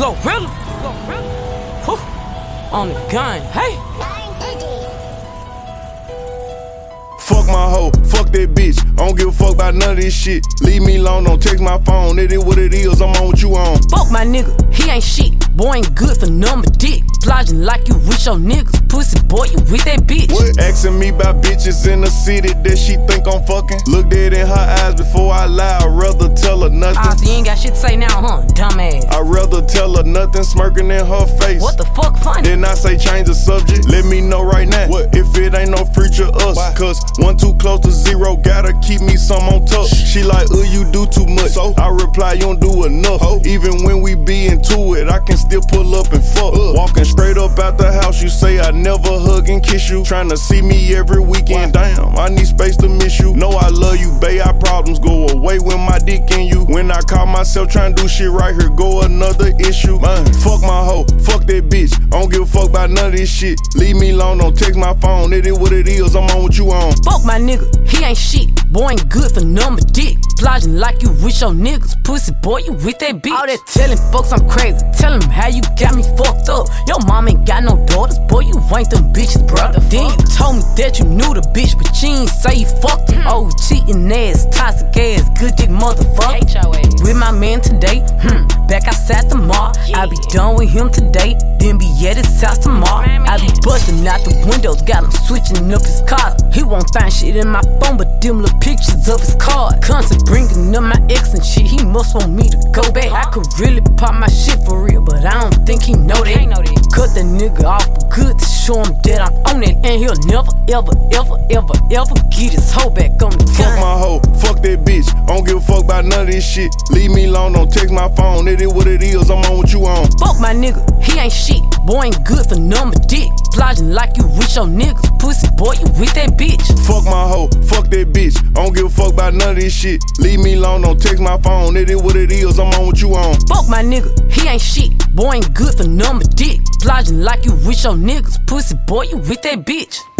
Glorilla. Whew. On the gun, hey. Fuck my hoe, fuck that bitch. I don't give a fuck about none of this shit. Leave me alone, don't text my phone. It is what it is, I'm on what you on. Fuck my nigga, he ain't shit. Boy ain't good for number dick. Flogging like you with your niggas. Pussy boy, you with that bitch. What? Asking me about bitches in the city that she think I'm fucking. Look dead in her eyes before I lie. I'd rather tell her nothing. So you ain't got shit to say now, huh? Dumbass. I'd rather tell her nothing, smirking in her face. What the fuck funny? Then I say change the subject. Let me know right now. What? If it ain't no future us. Why? Cause 1 too close to 0, gotta keep me some on top. She like, you do too much. So I reply, you don't do enough. Even when we be into it, I can still pull up and fuck. Walking straight up out the house, you say I never hug and kiss you. Tryna see me every weekend, damn, I need space to miss you. Know I love you, babe, our problems go away when my dick in you. When I call myself tryna do shit right, here go another issue. Fuck my hoe, fuck that bitch. I don't give a fuck about none of this shit. Leave me alone, don't text my phone. It is what it is, I'm on what you on. Fuck my nigga, he ain't shit. Boy ain't good for number dick. Flogging like you with your niggas. Pussy boy, you with that bitch. All that telling folks I'm crazy. Tell them how you got me fucked up. Your mom ain't got no daughters. Boy, you ain't them bitches, brother. Then you told me that you knew the bitch, but you ain't say you fucked her. Oh, cheating ass, toxic ass, good dick motherfucker. With my man today, back outside tomorrow. I be done with him today, then be at his house tomorrow. I be busting out the windows, got him switching up his cars. He won't find shit in my phone, but them little pictures of his card. Constant bringing up my ex and shit, he must want me to go back. I could really pop my shit for real, but I don't think he know that. Cut that nigga off good to show him that I'm on it, and he'll never, ever, ever, ever, ever get his hoe back on the gun. Fuck my hoe, fuck that bitch. I don't give a fuck about none of this shit. Leave me alone, don't text my phone. It is what it is, I'm on what you on. Fuck my nigga, he ain't shit. Boy ain't good for number dick. Flogging like you with your niggas. Pussy boy, you with that bitch. Fuck my hoe, fuck that bitch. I don't give a fuck about none of this shit. Leave me alone, don't text my phone. It is what it is, I'm on what you on. Fuck my nigga, he ain't shit. Boy ain't good for number dick. Flogging like you with your niggas. Pussy boy, you with that bitch.